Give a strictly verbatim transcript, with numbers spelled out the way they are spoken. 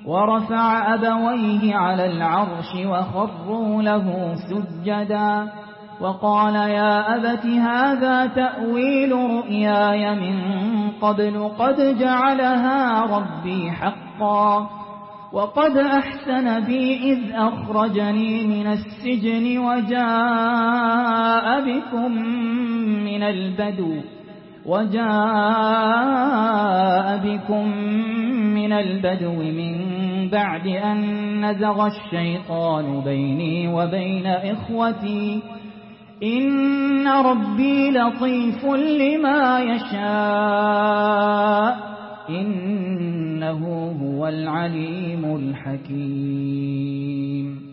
ورفع أبويه على العرش وخروا له سجدا وقال يا أبت هذا تأويل رؤياي من قبل قد جعلها ربي حقا وقد أحسن بي إذ أخرجني من السجن وجاء بكم من البدو وجاء بكم من البدو من بعد أن نزغ الشيطان بيني وبين إخوتي إن ربي لطيف لما يشاء إنه هو العليم الحكيم.